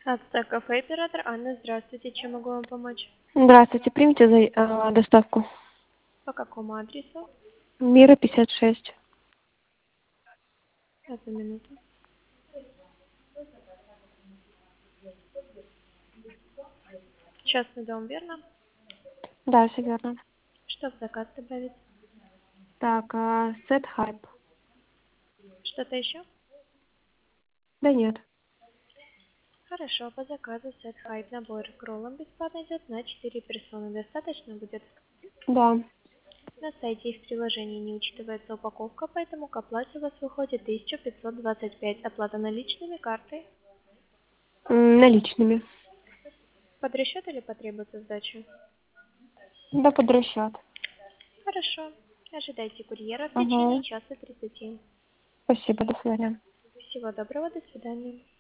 АЦТ кафе, оператор Анна, здравствуйте, чем могу вам помочь? Здравствуйте, примите доставку. По какому адресу? Мира 56. Одну минуту. Частный дом, верно? Да, все верно. Что в заказ добавить? Так, сет хайп. Что-то еще? Да нет. Хорошо, по заказу сет хайп набор к роллам бесплатно идет на 4 персоны. Достаточно будет? Да. На сайте и в приложении не учитывается упаковка, поэтому к оплате у вас выходит 1525. Оплата наличными, картой. Наличными. Под расчет или потребуется сдача? Да, под расчет. Хорошо. Ожидайте курьера в течение Угу. часа 30. Спасибо, до свидания. Всего доброго, до свидания.